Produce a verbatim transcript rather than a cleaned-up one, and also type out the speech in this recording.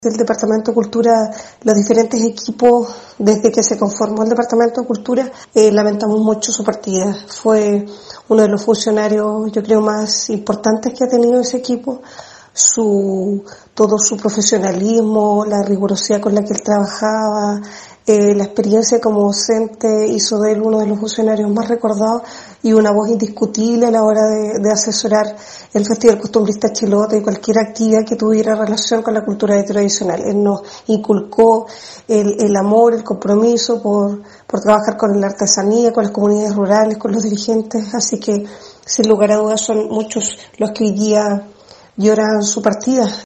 Del Departamento de Cultura, los diferentes equipos, desde que se conformó el Departamento de Cultura, eh, lamentamos mucho su partida. Fue uno de los funcionarios, yo creo, más importantes que ha tenido ese equipo. Su, todo su profesionalismo, la rigurosidad con la que él trabajaba, eh, la experiencia como docente hizo de él uno de los funcionarios más recordados y una voz indiscutible a la hora de, de asesorar el Festival Costumbrista Chilote y cualquier actividad que tuviera relación con la cultura tradicional. Él nos inculcó el, el amor, el compromiso por, por trabajar con la artesanía, con las comunidades rurales, con los dirigentes, así que sin lugar a dudas son muchos los que hoy día lloran su partida.